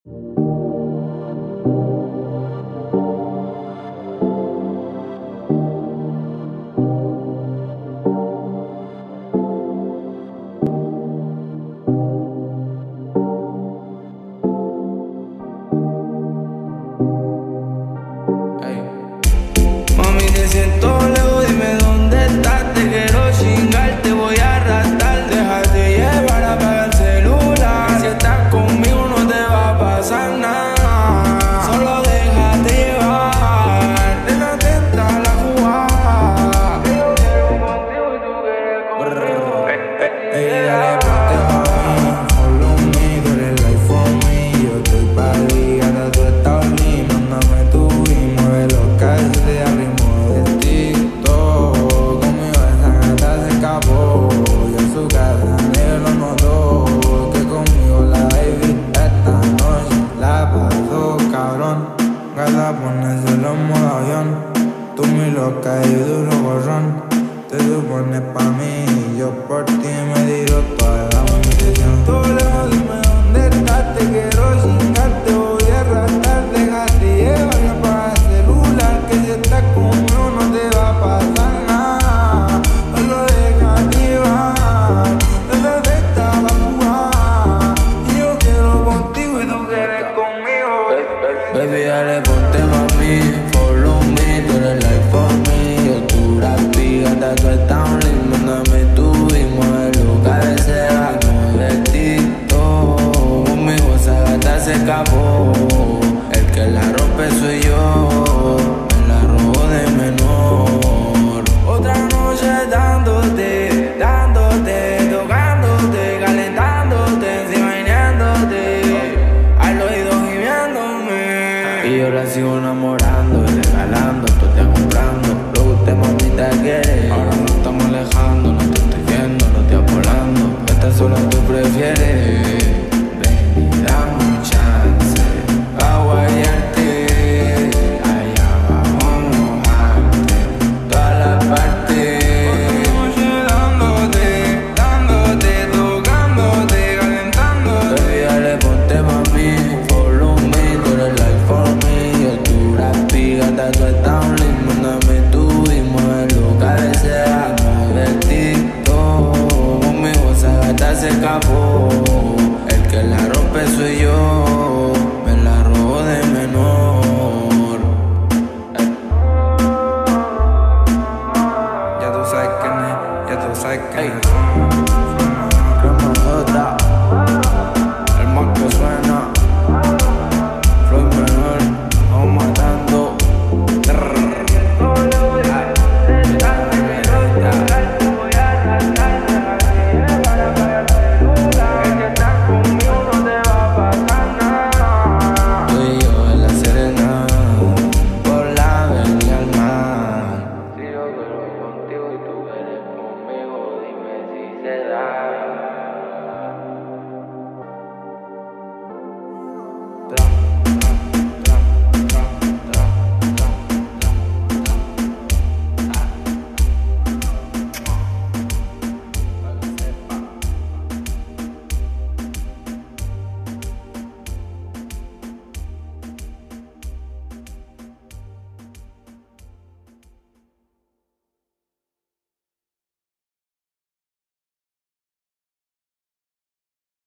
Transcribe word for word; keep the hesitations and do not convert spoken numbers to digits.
Mami, te siento lejos, dime dónde estás. Te quiero chingar, te voy a arrastrar. Déjate llevar, apaga el celular. Si estás conmigo no te va a pasar nada. Solo déjate llevar, déjate entrar a la jugada. Yo quiero contigo y tú quieres conmigo. Ey, dale, ponte mami, follow me, tú eres life for me. Yo estoy pa' ligar, tú estás lindo. Mándame tú y mueve los calles de ritmo de TikTok. Conmigo esa gata se escapó y en su casa negro notó que conmigo la baby esta noche la pasó cabrón. Gata, ponérselo en modo avión. Tú muy loca y yo duro borrón. Te supones pa' mí y yo por ti me tiro toda la munición. Tú lejos, dime dónde estás, te quiero chingar, te voy a arrastrar. Déjate llevar y apaga el celular, que si estás conmigo no te va a pasar nada. Solo déjate llevar, déjate estar a jugar. Y yo quiero contigo y tú quieres conmigo. Baby, dale, ponte mami, follow me, tú eres life for me. Yo tu rapi, gata, tú estás lindo. Mándame tú y mueve lo cabecera, mueve el TikTok. Conmigo esa gata se escapó, el que la rompe soy yo, me la robo de menor. Otra noche dándote, dándote, tocándote, calentándote, encima bañándote, al oído gimiéndome. Y yo la sigo enamorando y regalando, tú te comprando lo que usted mamita quiere. Ahora nos estamos alejando, no te estoy viendo, no te apolando. Esta sola tú prefieres.